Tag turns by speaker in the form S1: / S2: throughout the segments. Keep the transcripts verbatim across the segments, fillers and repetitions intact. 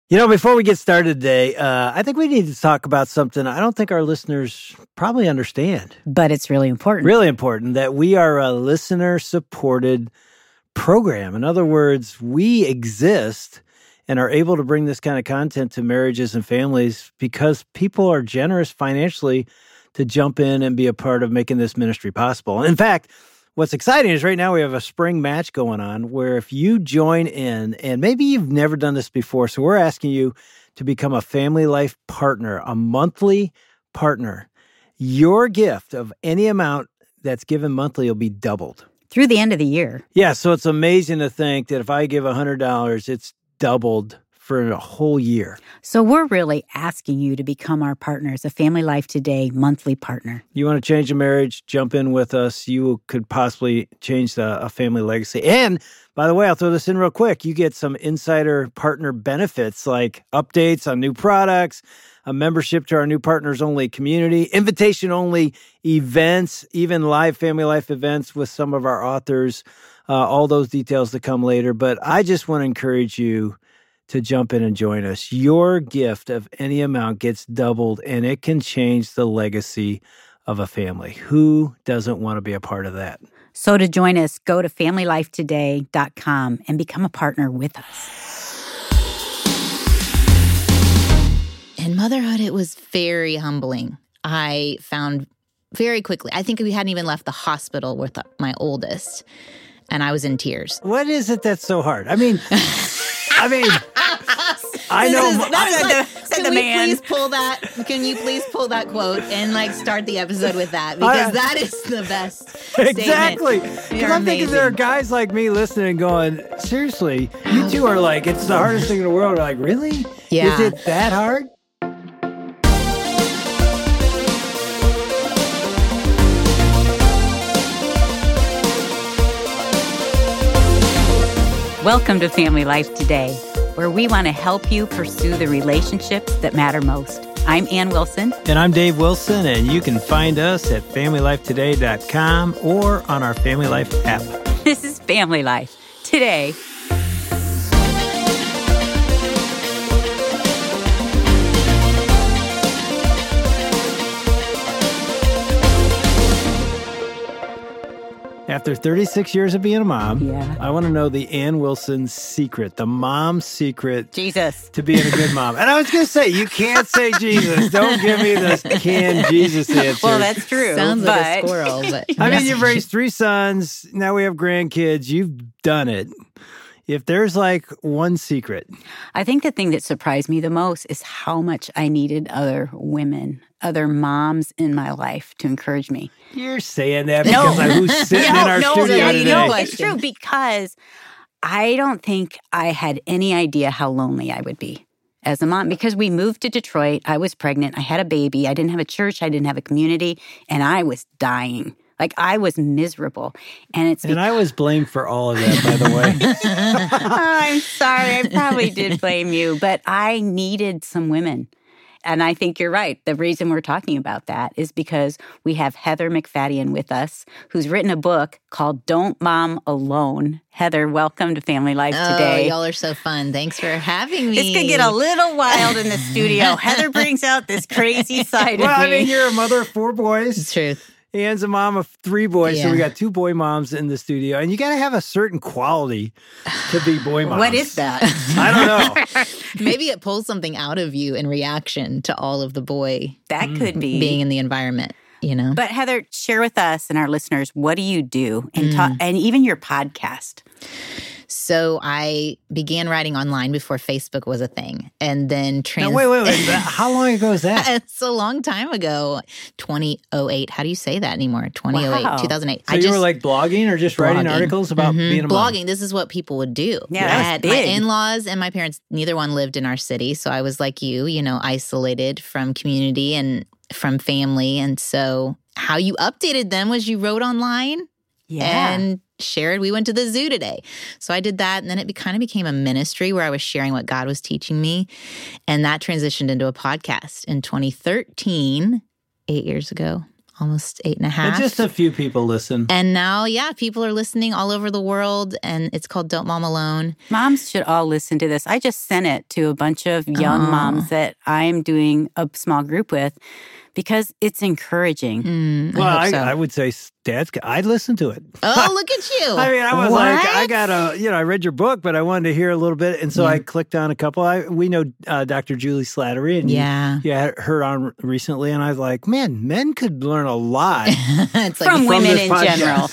S1: You know, before we get started today, uh, I think we need to talk about something I don't think our listeners probably understand.
S2: But it's really important.
S1: Really important that we are a listener-supported program. In other words, we exist and are able to bring this kind of content to marriages and families because people are generous financially to jump in and be a part of making this ministry possible. In fact, what's exciting is right now we have a spring match going on where if you join in, and maybe you've never done this before, so we're asking you to become a Family Life partner, a monthly partner. Your gift of any amount that's given monthly will be doubled.
S2: Through the end of the year.
S1: Yeah, so it's amazing to think that if I give one hundred dollars, it's doubled for a whole year.
S2: So we're really asking you to become our partners, a Family Life Today monthly partner.
S1: You want to change a marriage, jump in with us. You could possibly change the, a family legacy. And by the way, I'll throw this in real quick. You get some insider partner benefits like updates on new products, a membership to our new partners-only community, invitation-only events, even live Family Life events with some of our authors, uh, all those details to come later. But I just want to encourage you to jump in and join us. Your gift of any amount gets doubled, and it can change the legacy of a family. Who doesn't want to be a part of that?
S2: So to join us, go to family life today dot com and become a partner with us.
S3: In motherhood, it was very humbling. I found very quickly, I think we hadn't even left the hospital with my oldest, and I was in tears.
S1: What is it that's so hard? I mean... I mean, I know.
S3: Is, that is like,
S2: the,
S3: can
S2: the
S3: we
S2: man.
S3: please pull that? Can you please pull that quote and like start the episode with that? Because I, that is the best.
S1: Exactly. Because I'm thinking there are guys like me listening, going, "Seriously, you two are like, it's the hardest thing in the world." We're like, really?
S3: Yeah.
S1: Is it that hard?
S2: Welcome to Family Life Today, where we want to help you pursue the relationships that matter most. I'm Ann Wilson.
S1: And I'm Dave Wilson, and you can find us at family life today dot com or on our Family Life app.
S2: This is Family Life Today.
S1: After thirty-six years of being a mom,
S2: yeah.
S1: I want to know the Ann Wilson secret, the mom's secret
S2: Jesus.
S1: to being a good mom. And I was going to say, you can't say Jesus. Don't give me this can Jesus answer.
S2: Well, that's true.
S3: Sounds
S2: but...
S3: like a squirrel. But
S1: I mean, you've raised three sons. Now we have grandkids. You've done it. If there's like one secret.
S2: I think the thing that surprised me the most is how much I needed other women, other moms in my life to encourage me.
S1: You're saying that because
S2: no.
S1: of who's sitting
S2: no,
S1: in our
S2: no,
S1: studio
S2: no,
S1: today.
S2: No, it's true because I don't think I had any idea how lonely I would be as a mom. Because we moved to Detroit, I was pregnant, I had a baby, I didn't have a church, I didn't have a community, and I was dying. Like, I was miserable. And it's
S1: And
S2: because-
S1: I was blamed for all of that, by the way.
S2: oh, I'm sorry. I probably did blame you. But I needed some women. And I think you're right. The reason we're talking about that is because we have Heather McFadden with us, who's written a book called Don't Mom Alone. Heather, welcome to Family Life
S3: oh,
S2: Today.
S3: Y'all are so fun. Thanks for having me.
S2: This could get a little wild in the studio. Heather brings out this crazy side
S1: well,
S2: of me.
S1: I mean, you're a mother of four boys.
S3: It's truth.
S1: Ann's a mom of three boys,
S3: yeah.
S1: so we got two boy moms in the studio. And you got to have a certain quality to be boy moms.
S2: What is that?
S1: I don't know.
S3: Maybe it pulls something out of you in reaction to all of the boy
S2: That could be.
S3: being in the environment, you know?
S2: But Heather, share with us and our listeners, what do you do? And, ta- and even your podcast.
S3: So I began writing online before Facebook was a thing. And then trans-
S1: Now, wait, wait, wait. How long ago is that?
S3: It's a long time ago. twenty oh eight. How do you say that anymore? twenty oh eight,
S2: Wow.
S3: two thousand eight.
S1: So
S3: I
S1: you
S3: just,
S1: were like blogging or just writing
S3: blogging.
S1: articles about
S3: Mhm.
S1: being a mom?
S3: blogging. This is what people would do.
S2: Yeah,
S3: I
S2: that was
S3: had
S2: big.
S3: my in-laws and my parents, neither one lived in our city. So I was like you, you know, isolated from community and from family. And so how you updated them was you wrote online
S2: Yeah.
S3: and shared, we went to the zoo today. So I did that. And then it be, kind of became a ministry where I was sharing what God was teaching me. And that transitioned into a podcast in twenty thirteen, eight years ago. almost eight and a half.
S1: And just a few people listen.
S3: And now, yeah, people are listening all over the world, and it's called Don't Mom Alone.
S2: Moms should all listen to this. I just sent it to a bunch of young
S3: Oh.
S2: moms that I'm doing a small group with because it's encouraging.
S3: Mm,
S1: Well,
S3: I
S1: I,
S3: hope so.
S1: I would say, Dad's, I'd listen to it.
S3: Oh, look at you.
S1: I mean, I was like, I
S3: What?
S1: got a, you know, I read your book, but I wanted to hear a little bit. And so
S3: Yeah.
S1: I clicked on a couple. I We know uh, Doctor Julie Slattery. And
S3: Yeah.
S1: You, you had her on recently. And I was like, man, men could learn a lot.
S3: It's like
S2: From women
S1: this
S2: in
S1: podcast.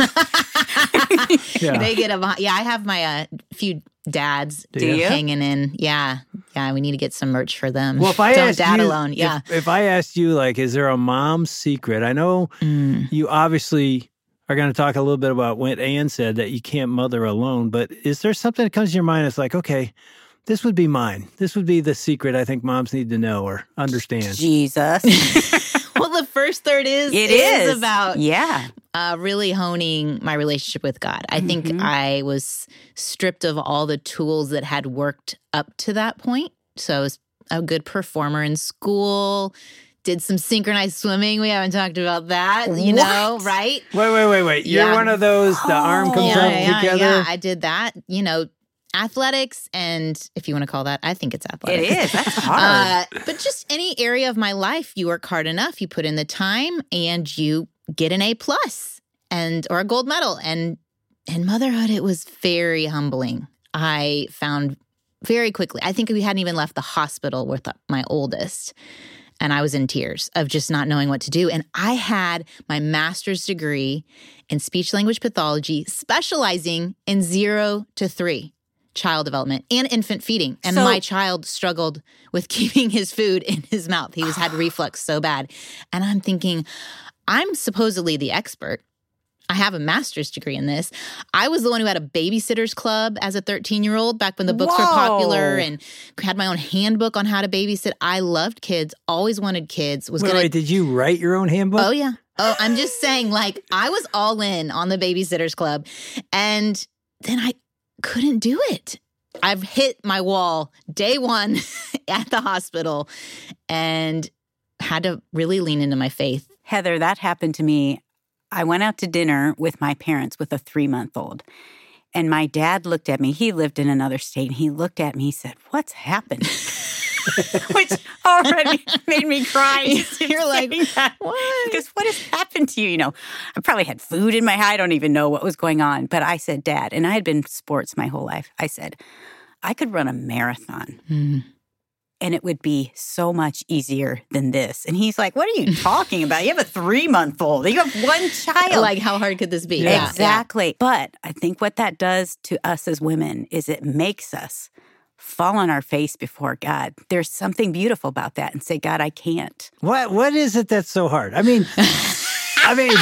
S2: general.
S1: Yeah.
S3: they get a yeah. I have my uh, few dads
S1: Do you?
S3: hanging in. Yeah, yeah. We need to get some merch for them.
S1: Well, if I
S3: Don't
S1: asked
S3: dad
S1: you,
S3: alone. Yeah.
S1: If, if I asked you, like, is there a mom's secret? I know
S3: Mm.
S1: you obviously are going to talk a little bit about what Ann said, that you can't mother alone. But is there something that comes to your mind that's like, okay, this would be mine. This would be the secret I think moms need to know or understand.
S2: Jesus.
S3: Well, the first third is
S2: It is.
S3: about
S2: Yeah.
S3: uh, really honing my relationship with God. I think
S2: Mhm.
S3: I was stripped of all the tools that had worked up to that point. So I was a good performer in school, did some synchronized swimming. We haven't talked about that, you know,
S2: What?
S3: right?
S1: Wait, wait, wait, wait. You're
S3: Yeah.
S1: one of those, the arm comes
S3: yeah,
S1: up
S3: yeah,
S1: together.
S3: yeah. I did that, you know, athletics, and if you want to call that, I think it's
S2: It
S3: athletics.
S2: is. That's hard.
S3: Uh, but just any area of my life, you work hard enough, you put in the time, and you get an A plus and or a gold medal. And in motherhood, it was very humbling. I found very quickly. I think we hadn't even left the hospital with my oldest, and I was in tears of just not knowing what to do. And I had my master's degree in speech language pathology, specializing in zero to three. Child development and infant feeding. And
S2: So-
S3: my child struggled with keeping his food in his mouth. He was had reflux so bad. And I'm thinking, I'm supposedly the expert. I have a master's degree in this. I was the one who had a babysitter's club as a thirteen-year-old back when the books were popular,
S2: Whoa.
S3: and had my own handbook on how to babysit. I loved kids, always wanted kids, was
S1: Wait,
S3: going
S1: wait,
S3: to
S1: did you write your own handbook?
S3: Oh, yeah. Oh, I'm just saying, like, I was all in on the Babysitter's Club. And then I couldn't do it. I've hit my wall day one at the hospital and had to really lean into my faith.
S2: Heather, that happened to me. I went out to dinner with my parents with a three-month-old. And my dad looked at me. He lived in another state. And he looked at me. He said, "What's happened?" Which already made me cry.
S3: You're like,
S2: what? Because what has happened to you? You know, I probably had food in my eye. I don't even know what was going on. But I said, Dad, and I had been sports my whole life. I said, I could run a marathon.
S3: Mm.
S2: And it would be so much easier than this. And he's like, what are you talking about? You have a three-month-old. You have one child.
S3: Like, how hard could this be?
S1: Yeah.
S3: Yeah,
S2: Exactly. But I think what that does to us as women is it makes us fall on our face before God. There's something beautiful about that and say, God, I can't.
S1: What What is it that's so hard? I mean, I mean,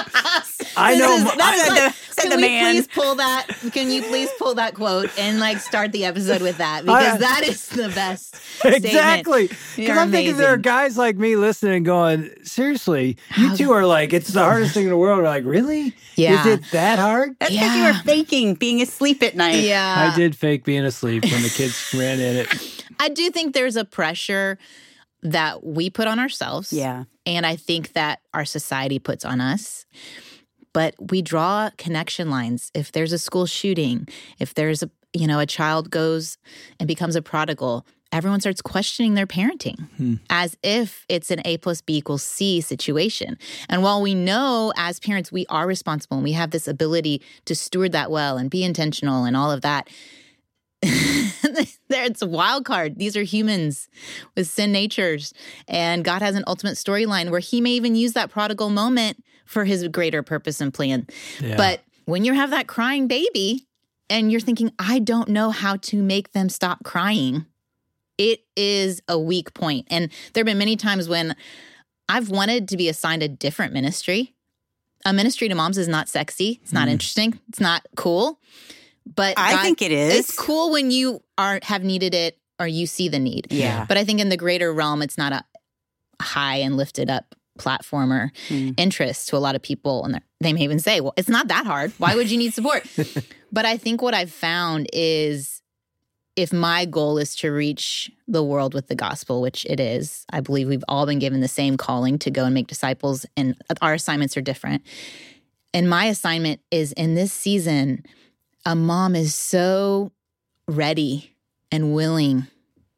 S1: I
S3: This
S1: know.
S3: is-
S1: mo-
S3: that's
S2: said
S3: like-
S2: the- said
S3: can
S2: the
S3: we
S2: man.
S3: please pull that? Can you please pull that quote and like start the episode with that? Because
S1: I-
S3: that is the best statement.
S1: Exactly. Because
S3: You're
S1: I'm thinking there are
S3: amazing.
S1: guys like me listening and going, seriously, you two are like, it's the hardest thing in the world. We're like, really?
S3: Yeah.
S1: Is it that hard?
S2: That's because you
S3: Yeah.
S2: were faking being asleep at night.
S3: Yeah.
S1: I did fake being asleep when the kids ran in it.
S3: I do think there's a pressure that we put on ourselves.
S2: Yeah.
S3: And I think that our society puts on us. But we draw connection lines. If there's a school shooting, if there's a, you know, a child goes and becomes a prodigal, everyone starts questioning their parenting
S1: Hmm.
S3: as if it's an A plus B equals C situation. And while we know as parents we are responsible and we have this ability to steward that well and be intentional and all of that, it's a wild card. These are humans with sin natures. And God has an ultimate storyline where he may even use that prodigal moment for his greater purpose and plan.
S1: Yeah.
S3: But when you have that crying baby and you're thinking, I don't know how to make them stop crying, it is a weak point. And there have been many times when I've wanted to be assigned a different ministry. A ministry to moms is not sexy. It's not
S1: Mm.
S3: interesting. It's not cool. But
S2: I
S3: God-
S2: think it is.
S3: It's cool when you are have needed it or you see the need.
S2: Yeah.
S3: But I think in the greater realm, it's not a high and lifted up platform or
S2: Mm.
S3: interest to a lot of people. And they may even say, well, it's not that hard. Why would you need support? But I think what I've found is if my goal is to reach the world with the gospel, which it is, I believe we've all been given the same calling to go and make disciples, and our assignments are different. And my assignment is in this season, a mom is so ready and willing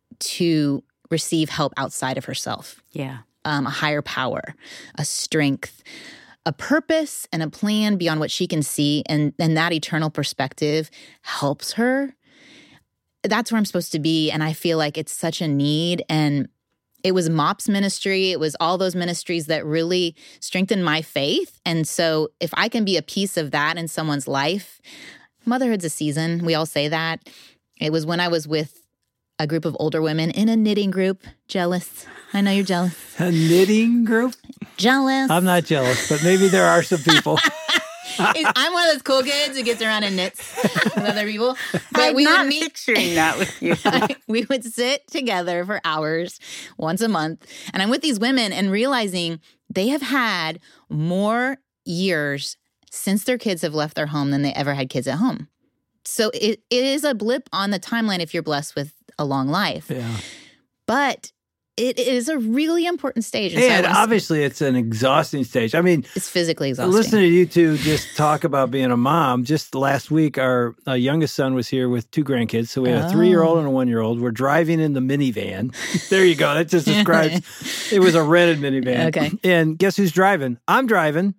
S3: to receive help outside of herself.
S2: Yeah.
S3: Um, a higher power, a strength, a purpose, and a plan beyond what she can see. And, and that eternal perspective helps her. That's where I'm supposed to be. And I feel like it's such a need. And it was MOPS ministry. It was all those ministries that really strengthened my faith. And so if I can be a piece of that in someone's life, motherhood's a season. We all say that. It was when I was with a group of older women in a knitting group. Jealous. I know you're jealous.
S1: A knitting group?
S3: Jealous.
S1: I'm not jealous, but maybe there are some people.
S3: I'm one of those cool kids who gets around and knits with other people. But
S2: I'm
S3: we
S2: not
S3: would meet,
S2: picturing that with you.
S3: we would sit together for hours once a month. And I'm with these women and realizing they have had more years since their kids have left their home than they ever had kids at home. So it, it is a blip on the timeline if you're blessed with a long life.
S1: Yeah.
S3: But it is a really important stage. And,
S1: And
S3: so I was,
S1: obviously it's an exhausting stage. I mean,
S3: it's physically exhausting.
S1: listening to you two just talk about being a mom. Just last week, our uh, youngest son was here with two grandkids. So we had a
S3: Oh.
S1: three-year-old and a one-year-old. We're driving in the minivan. There you go. That just describes, it was a rented minivan.
S3: Okay.
S1: And guess who's driving? I'm driving.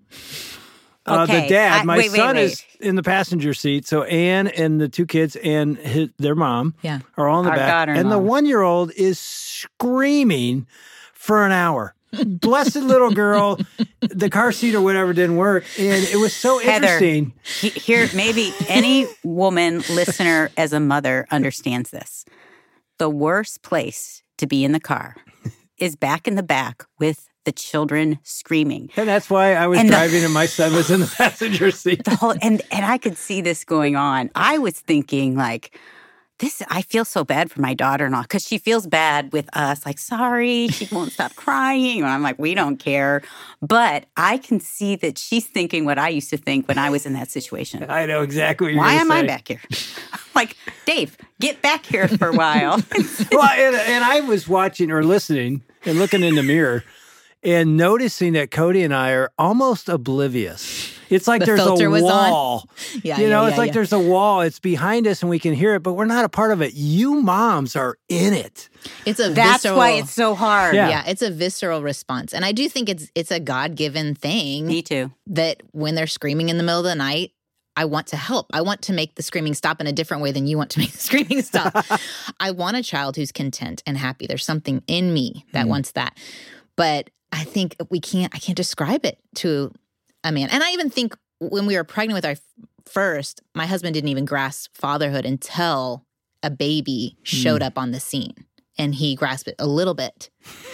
S1: Uh,
S2: Okay,
S1: the dad,
S2: I-
S1: my
S2: wait, wait,
S1: son
S2: wait.
S1: is in the passenger seat. So Anne and the two kids and his, their mom
S3: Yeah.
S1: are all in the
S2: Our
S1: back.
S2: daughter-in-law.
S1: And the one-year-old is screaming for an hour. Blessed little girl. The car seat or whatever didn't work. And it was so
S2: Heather,
S1: interesting.
S2: he- here, maybe any woman listener as a mother understands this. The worst place to be in the car is back in the back with the children screaming.
S1: And that's why I was
S2: And the-
S1: driving and my son was in the passenger seat.
S2: The whole and and I could see this going on. I was thinking like, this. I feel so bad for my daughter-in-law because she feels bad with us. Like, sorry, she won't stop crying. And I'm like, we don't care. But I can see that she's thinking what I used to think when I was in that situation.
S1: I know exactly what you're
S2: Why
S1: gonna
S2: am I
S1: say.
S2: back here? I'm like, Dave, get back here for a while.
S1: Well, and, and I was watching or listening and looking in the mirror and noticing that Cody and I are almost oblivious. It's like
S3: The
S1: there's
S3: filter
S1: a
S3: was on?
S1: wall.
S3: Yeah,
S1: you know,
S3: yeah,
S1: it's
S3: yeah,
S1: like
S3: yeah.
S1: there's a wall. It's behind us and we can hear it, but we're not a part of it. You moms are in it.
S3: It's a
S2: That's
S3: visceral,
S2: why it's so hard.
S1: Yeah.
S3: yeah, it's a visceral response. And I do think it's it's a God-given thing
S2: Me too.
S3: that when they're screaming in the middle of the night, I want to help. I want to make the screaming stop in a different way than you want to make the screaming stop. I want a child who's content and happy. There's something in me that
S1: Mm.
S3: wants that. But I think we can't, I can't describe it to a man. And I even think when we were pregnant with our f- first, my husband didn't even grasp fatherhood until a baby showed up on the scene and he grasped it a little bit.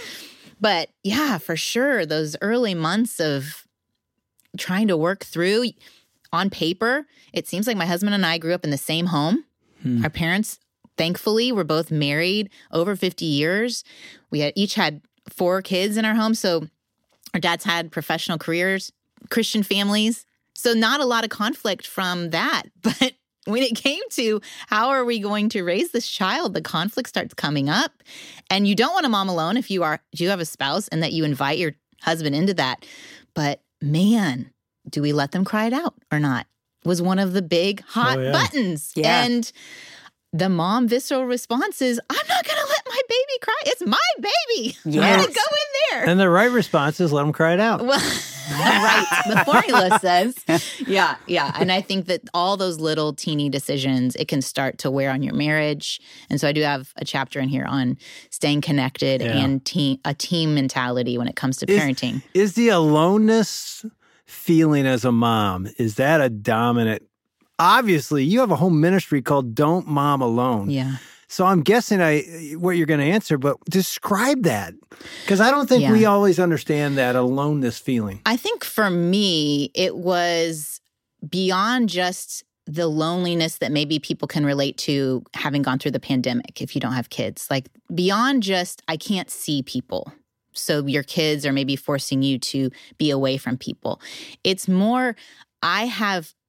S3: But yeah, for sure, those early months of trying to work through on paper, it seems like my husband and I grew up in the same home.
S1: Hmm.
S3: Our parents, thankfully, were both married over fifty years. We had each had four kids in our home. So our dads had professional careers, Christian families. So not a lot of conflict from that. But when it came to how are we going to raise this child, the conflict starts coming up. And you don't want a mom alone if you are, if you have a spouse and that you invite your husband into that. But man, do we let them cry it out or not? Was one of the big hot
S1: Oh, yeah.
S3: buttons.
S2: Yeah.
S3: And the mom visceral response is, I'm not going to let my baby cry. It's my baby. I'm
S2: Yes.
S3: going to go in there.
S1: And the right response is let them cry it out.
S3: Well, right. The formula says, yeah, yeah. And I think that all those little teeny decisions, it can start to wear on your marriage. And so I do have a chapter in here on staying connected
S1: Yeah.
S3: and team, a team mentality when it comes to
S1: Is-
S3: parenting.
S1: Is the aloneness feeling as a mom, is that a dominant? Obviously, you have a whole ministry called Don't Mom Alone.
S3: Yeah.
S1: So I'm guessing I what you're going to answer, but describe that. Because I don't think
S3: Yeah.
S1: we always understand that aloneness feeling.
S3: I think for me, it was beyond just the loneliness that maybe people can relate to having gone through the pandemic if you don't have kids. Like beyond just, I can't see people. So your kids are maybe forcing you to be away from people. It's more, I have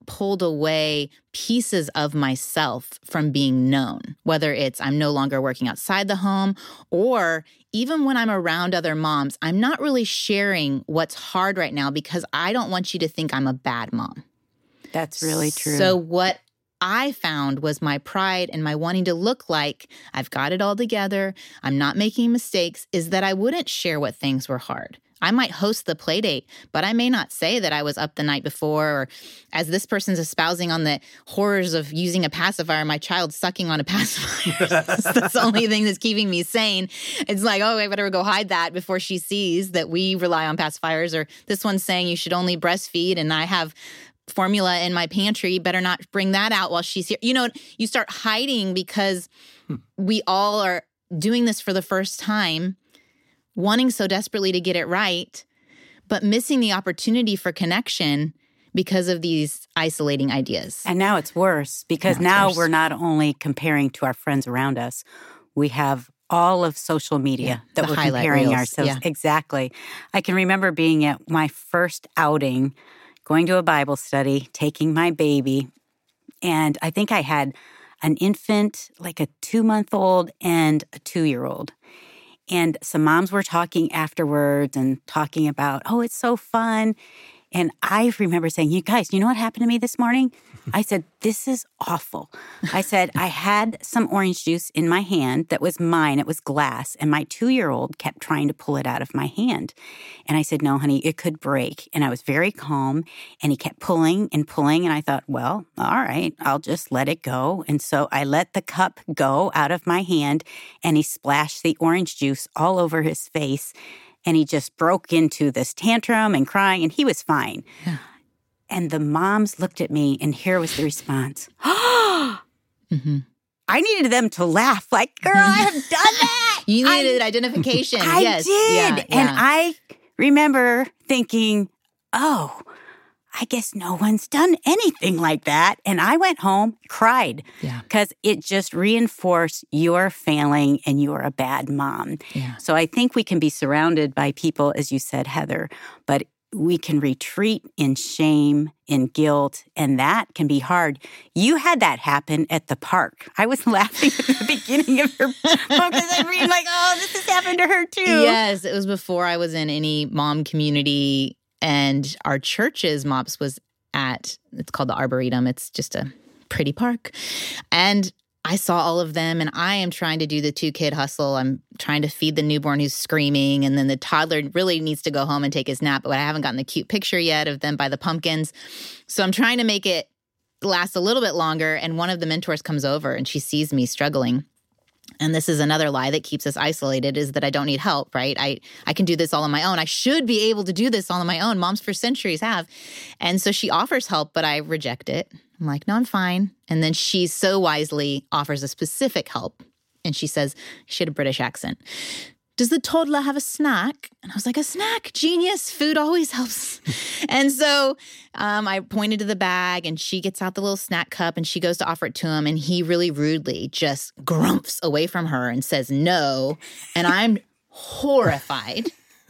S3: pulled away pieces of myself from being known, whether it's I'm no longer working outside the home, or even when I'm around other moms, I'm not really sharing what's hard right now because I don't want you to think I'm a bad mom.
S2: That's really true.
S3: So what I found was my pride and my wanting to look like I've got it all together, I'm not making mistakes, is that I wouldn't share what things were hard. I might host the play date, but I may not say that I was up the night before, or as this person's espousing on the horrors of using a pacifier, my child sucking on a pacifier. That's the only thing that's keeping me sane. It's like, oh, I better go hide that before she sees that we rely on pacifiers. Or this one's saying you should only breastfeed, and I have formula in my pantry, better not bring that out while she's here. You know, you start hiding because hmm. we all are doing this for the first time, wanting so desperately to get it right, but missing the opportunity for connection because of these isolating ideas.
S2: And now it's worse because now, now worse. We're not only comparing to our friends around us, we have all of social media yeah, that we're comparing reels. ourselves. Yeah. Exactly. I can remember being at my first outing, going to a Bible study, taking my baby, and I think I had an infant, like a two-month-old and a two-year-old. And some moms were talking afterwards and talking about, oh, it's so fun. And I remember saying, you guys, you know what happened to me this morning? I said, this is awful. I said, I had some orange juice in my hand that was mine. It was glass. And my two-year-old kept trying to pull it out of my hand. And I said, no, honey, it could break. And I was very calm. And he kept pulling and pulling. And I thought, well, all right, I'll just let it go. And so I let the cup go out of my hand. And he splashed the orange juice all over his face. And he just broke into this tantrum and crying, and he was fine. Yeah. And the moms looked at me, and here was the response. mm-hmm. I needed them to laugh like, girl, I have done that.
S3: You needed I, identification.
S2: I
S3: yes.
S2: did.
S3: Yeah,
S2: and
S3: yeah.
S2: I remember thinking, oh, I guess no one's done anything like that. And I went home, cried, because yeah. it just reinforced you're failing and you're a bad mom. Yeah. So I think we can be surrounded by people, as you said, Heather, but we can retreat in shame, in guilt, and that can be hard. You had that happen at the park. I was laughing at the beginning of your book as I read, like, oh, this has happened to her too.
S3: Yes, it was before I was in any mom community. And our church's MOPS was at, it's called the Arboretum. It's just a pretty park. And I saw all of them, and I am trying to do the two-kid hustle. I'm trying to feed the newborn who's screaming, and then the toddler really needs to go home and take his nap, but I haven't gotten the cute picture yet of them by the pumpkins. So I'm trying to make it last a little bit longer, and one of the mentors comes over, and she sees me struggling. And this is another lie that keeps us isolated, is that I don't need help, right? I, I can do this all on my own. I should be able to do this all on my own. Moms for centuries have. And so she offers help, but I reject it. I'm like, no, I'm fine. And then she so wisely offers a specific help. And she says, she had a British accent. Does the toddler have a snack? And I was like, a snack? Genius. Food always helps. And so um, I pointed to the bag, and she gets out the little snack cup, and she goes to offer it to him. And he really rudely just grumps away from her and says no. And I'm horrified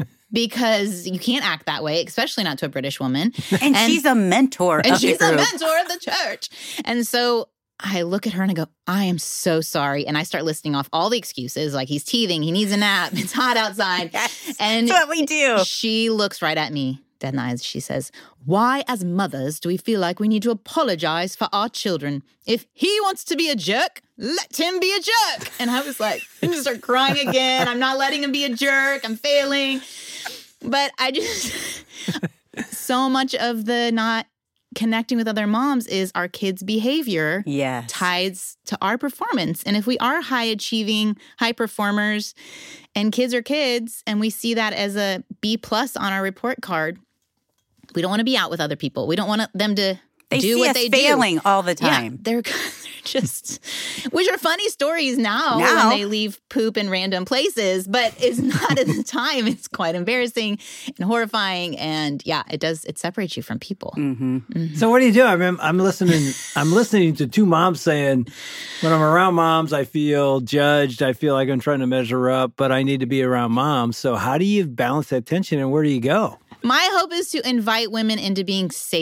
S3: because you can't act that way, especially not to a British woman.
S2: And, and she's a mentor
S3: and
S2: of
S3: she's
S2: the
S3: a
S2: group.
S3: mentor of the church. And so I look at her and I go, I am so sorry. And I start listing off all the excuses, like he's teething, he needs a nap, it's hot outside.
S2: Yes,
S3: and
S2: that's what we do.
S3: She looks right at me, dead in the eyes. She says, why as mothers do we feel like we need to apologize for our children? If he wants to be a jerk, let him be a jerk. And I was like, I just start crying again. I'm not letting him be a jerk. I'm failing. But I just, so much of the not connecting with other moms is our kids' behavior
S2: yes.
S3: ties to our performance. And if we are high achieving, high performers, and kids are kids, and we see that as a B plus on our report card, we don't want to be out with other people. We don't want them to
S2: they
S3: do
S2: see
S3: what
S2: us
S3: they
S2: failing
S3: do.
S2: all the time.
S3: Yeah, they're, they're just, which are funny stories now,
S2: now
S3: when they leave poop in random places, but it's not at the time. It's quite embarrassing and horrifying, and yeah, it does. It separates you from people.
S1: Mm-hmm. Mm-hmm. So what do you do? I mean, I'm listening. I'm listening to two moms saying, when I'm around moms, I feel judged. I feel like I'm trying to measure up, but I need to be around moms. So how do you balance that tension, and where do you go?
S3: My hope is to invite women into being safe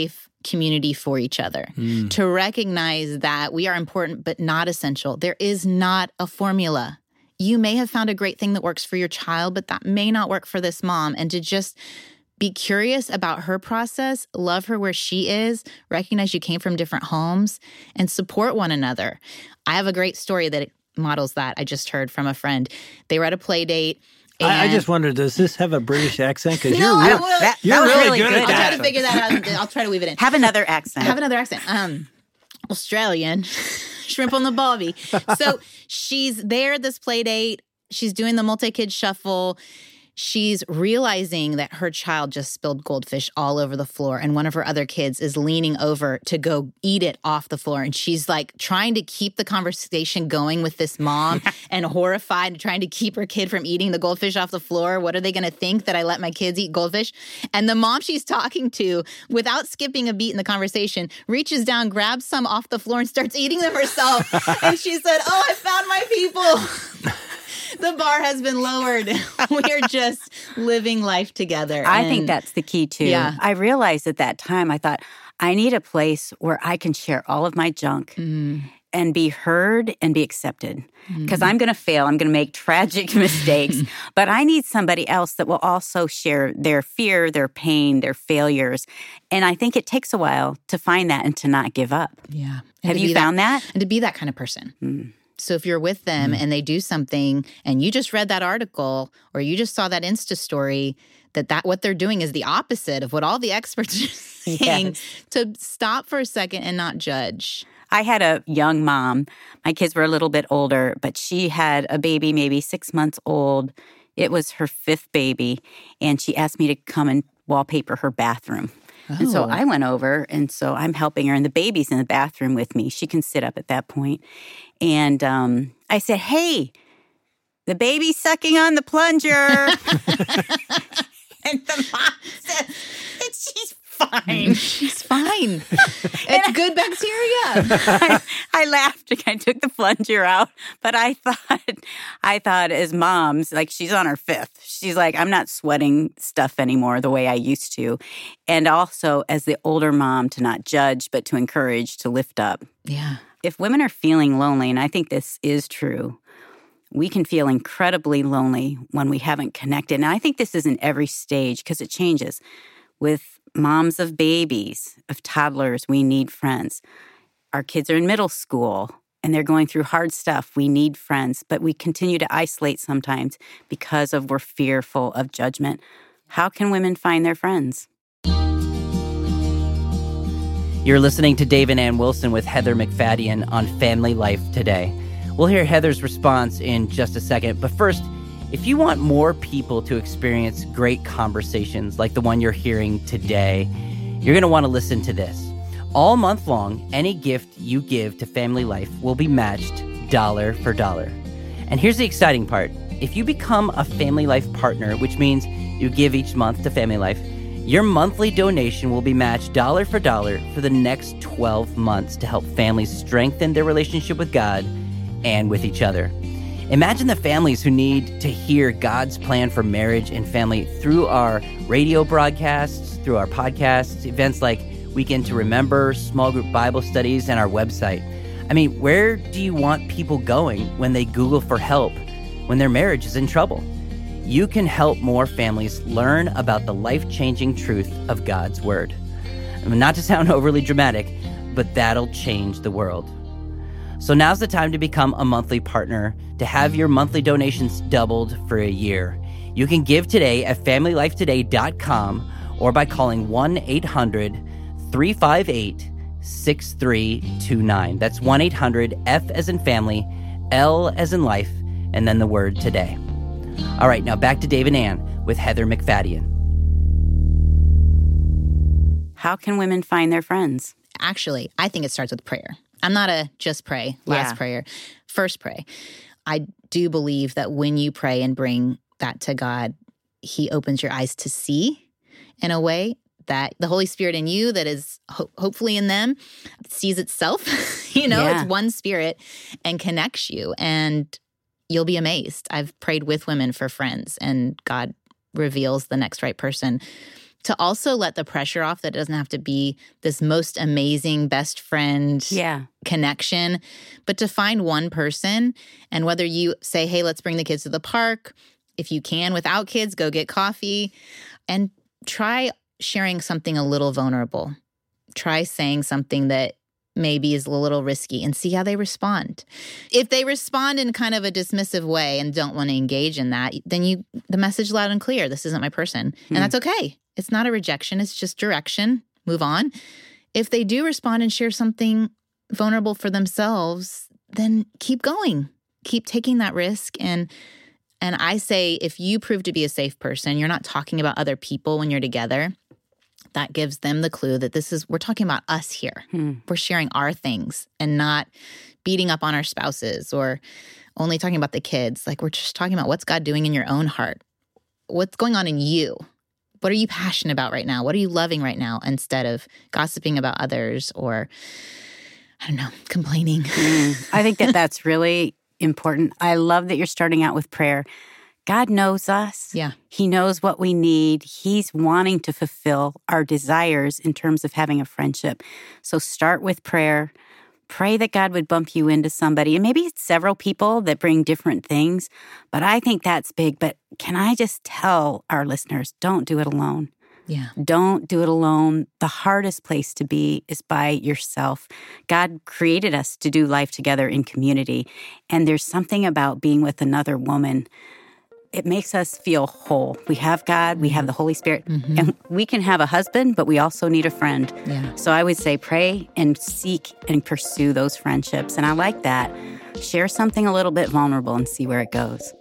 S3: community for each other, mm. to recognize that we are important but not essential. There is not a formula. You may have found a great thing that works for your child, but that may not work for this mom. And to just be curious about her process, love her where she is, recognize you came from different homes, and support one another. I have a great story that models that I just heard from a friend. They were at a play date.
S1: I, I just wondered, does this have a British accent? Because
S3: no,
S1: you're, real,
S2: that,
S1: you're
S2: that
S1: really,
S2: really
S1: good,
S2: good
S1: at
S3: I'll
S1: that.
S3: try to figure that out. I'll try to weave it in.
S2: Have another accent.
S3: Have another accent. Um, Australian. Shrimp on the barbie. So she's there at this play date. She's doing the multi-kid shuffle. She's realizing that her child just spilled goldfish all over the floor, and one of her other kids is leaning over to go eat it off the floor. And she's like trying to keep the conversation going with this mom and horrified and trying to keep her kid from eating the goldfish off the floor. What are they going to think, that I let my kids eat goldfish? And the mom she's talking to, without skipping a beat in the conversation, reaches down, grabs some off the floor and starts eating them herself. And she said, "Oh, I found my people." The bar has been lowered. We are just living life together.
S2: I
S3: and
S2: think that's the key, too.
S3: Yeah.
S2: I realized at that time, I thought, I need a place where I can share all of my junk mm. and be heard and be accepted. Because mm. I'm going to fail. I'm going to make tragic mistakes. But I need somebody else that will also share their fear, their pain, their failures. And I think it takes a while to find that and to not give up.
S3: Yeah.
S2: Have you found that, that?
S3: And to be that kind of person.
S2: Mm.
S3: So if you're with them mm. and they do something and you just read that article or you just saw that Insta story, that, that what they're doing is the opposite of what all the experts are saying, yes. to stop for a second and not judge.
S2: I had a young mom. My kids were a little bit older, but she had a baby maybe six months old. It was her fifth baby, and she asked me to come and wallpaper her bathroom. Oh. And so I went over, and so I'm helping her, and the baby's in the bathroom with me. She can sit up at that point. And um, I said, "Hey, the baby's sucking on the plunger." And the mom said, "She's fine.
S3: She's fine. It's good bacteria."
S2: I, I laughed and I took the plunger out, but I thought, I thought as moms, like she's on her fifth. She's like, I'm not sweating stuff anymore the way I used to. And also as the older mom, to not judge, but to encourage, to lift up.
S3: Yeah.
S2: If women are feeling lonely, and I think this is true, we can feel incredibly lonely when we haven't connected. And I think this is in every stage because it changes. With moms of babies, of toddlers, we need friends. Our kids are in middle school and they're going through hard stuff. We need friends, but we continue to isolate sometimes because of we're fearful of judgment. How can women find their friends?
S4: You're listening to Dave and Ann Wilson with Heather MacFadyen on Family Life Today. We'll hear Heather's response in just a second, but first, if you want more people to experience great conversations like the one you're hearing today, you're going to want to listen to this. All month long, any gift you give to Family Life will be matched dollar for dollar. And here's the exciting part. If you become a Family Life partner, which means you give each month to Family Life, your monthly donation will be matched dollar for dollar for the next twelve months to help families strengthen their relationship with God and with each other. Imagine the families who need to hear God's plan for marriage and family through our radio broadcasts, through our podcasts, events like Weekend to Remember, small group Bible studies, and our website. I mean, where do you want people going when they Google for help when their marriage is in trouble? You can help more families learn about the life-changing truth of God's Word. I mean, not to sound overly dramatic, but that'll change the world. So now's the time to become a monthly partner, to have your monthly donations doubled for a year. You can give today at family life today dot com or by calling one eight hundred three five eight six three two nine. That's one eight hundred F as in family, L as in life, and then the word today. All right, now back to Dave and Ann with Heather MacFadyen.
S2: How can women find their friends?
S3: Actually, I think it starts with prayer. I'm not a just pray, last
S2: Yeah.
S3: prayer, first pray. I do believe that when you pray and bring that to God, He opens your eyes to see in a way that the Holy Spirit in you that is ho- hopefully in them sees itself. you know,
S2: Yeah.
S3: it's one spirit and connects you, and you'll be amazed. I've prayed with women for friends, and God reveals the next right person. to also let the pressure off that it doesn't have to be this most amazing best friend
S2: Yeah.
S3: connection, but to find one person. And whether you say, hey, let's bring the kids to the park, if you can, without kids, go get coffee, and try sharing something a little vulnerable. Try saying something that maybe is a little risky and see how they respond. If they respond in kind of a dismissive way and don't want to engage in that, then you the message loud and clear, this isn't my person.
S2: Hmm.
S3: And that's okay. It's not a rejection. It's just direction. Move on. If they do respond and share something vulnerable for themselves, then keep going. Keep taking that risk. And and I say, if you prove to be a safe person, you're not talking about other people when you're together, that gives them the clue that this is, we're talking about us here.
S2: Hmm.
S3: We're sharing our things and not beating up on our spouses or only talking about the kids. Like, we're just talking about what's God doing in your own heart. What's going on in you? What are you passionate about right now? What are you loving right now? Instead of gossiping about others or, I don't know, complaining.
S2: Mm. I think that that's really important. I love that you're starting out with prayer. God knows us.
S3: Yeah.
S2: He knows what we need. He's wanting to fulfill our desires in terms of having a friendship. So start with prayer. Pray that God would bump you into somebody, and maybe it's several people that bring different things, but I think that's big. But can I just tell our listeners, don't do it alone.
S3: Yeah.
S2: Don't do it alone. The hardest place to be is by yourself. God created us to do life together in community, and there's something about being with another woman. It makes us feel whole. We have God, we have the Holy Spirit,
S3: Mm-hmm.
S2: and we can have a husband, but we also need a friend.
S3: Yeah.
S2: So I would say pray and seek and pursue those friendships. And I like that. Share something a little bit vulnerable and see where it goes.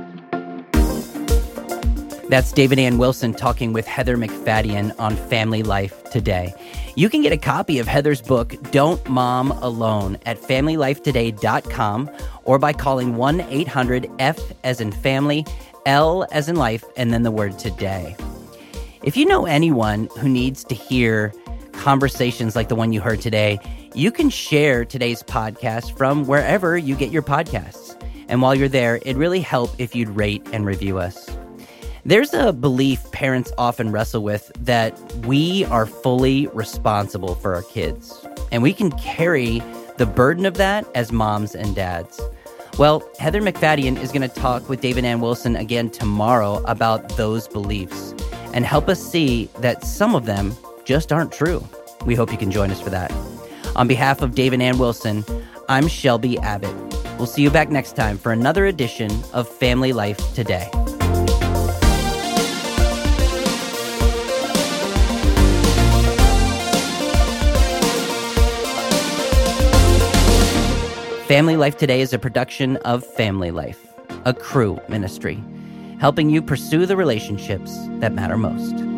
S4: That's David Ann Wilson talking with Heather MacFadyen on Family Life Today. You can get a copy of Heather's book, Don't Mom Alone, at family life today dot com or by calling one eight hundred F as in family, L as in life, and then the word today. If you know anyone who needs to hear conversations like the one you heard today, you can share today's podcast from wherever you get your podcasts. And while you're there, it'd really help if you'd rate and review us. There's a belief parents often wrestle with that we are fully responsible for our kids, and we can carry the burden of that as moms and dads. Well, Heather MacFadyen is going to talk with David Ann Wilson again tomorrow about those beliefs and help us see that some of them just aren't true. We hope you can join us for that. On behalf of David Ann Wilson, I'm Shelby Abbott. We'll see you back next time for another edition of Family Life Today. Family Life Today is a production of Family Life, a Cru ministry, helping you pursue the relationships that matter most.